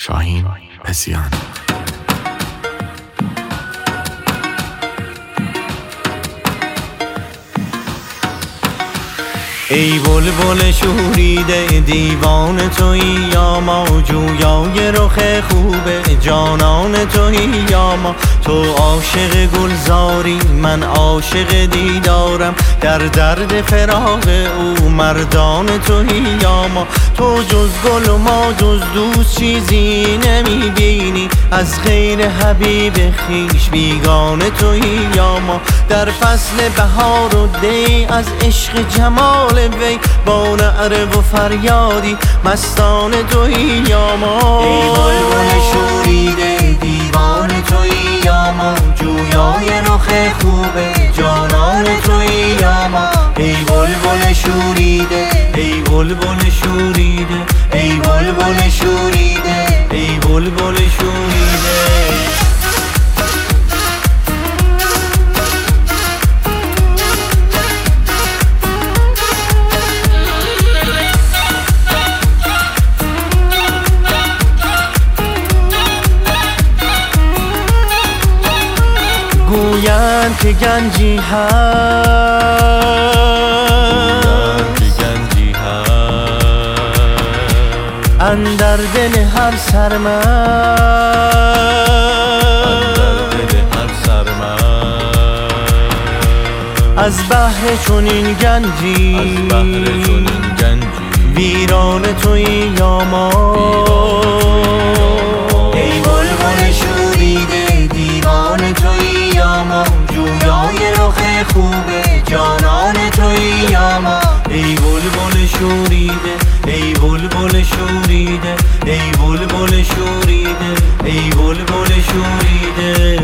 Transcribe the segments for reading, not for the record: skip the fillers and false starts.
شاهین پسیان. ای بلبل شوریده دیوان تویی یا ما، جویای رخ خوب جانان تویی یا ما. تو عاشق گلزاری من عاشق دیدارم، در درد فراق او مردان تویی یا ما. تو جز گل و ما جز دوست چیزی نمیبینی، از غیر حبیب خویش بیگانه تویی یا ما. در فصل بهار و دی از عشق جمال وی، با نعره و فریادی مستان تویی یا ما. ای بلبل شوریده دیوان تویی یا ما، جویای رخ خوب جانان تویی یا ما. ای بلبل شوریده ای بلبل شوریده ای بلبل شوریده ای بلبل شوریده. گویند که گنجی هست، اندر دل هر سرمست، از بحر چنین گنجی ویران تویی یا ما. ای بلبل شوریده دیوان تویی یا ما، جویای رخ خوب جانان تویی یا ما. ای بلبل شوریده ای بلبل شوریده ای بلبل شوریده ای بلبل شوریده.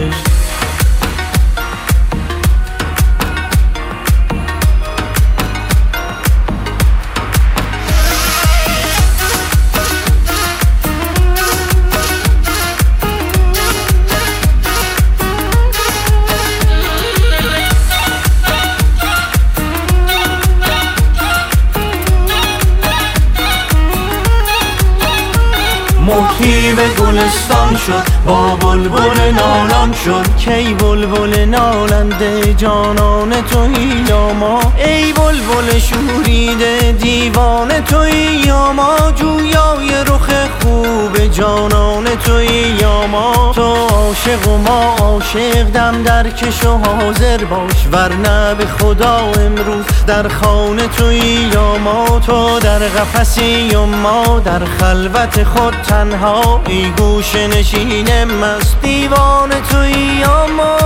مطیب گلستان شد با بلبل نالان شد، کی بلبل نالنده جانان تویی یا ما. ای بلبل شوریده دیوان تویی یا ما، جویای رخ خوب جانان تویی یا ما. تو عاشق و ما عاشق، دم در کش و حاضر باش، ورنه به خدا امروز در خانه تویی یا ما. تو در قفسی و ما در خلوت خود تنها، ای گوش نشین مست دیوان تویی یا ما.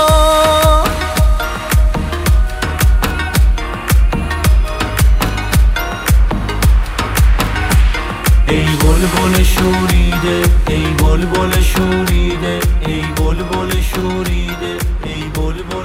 ای بلبل شوریده ای بلبل شوریده ای بلبل شوریده ای بلبل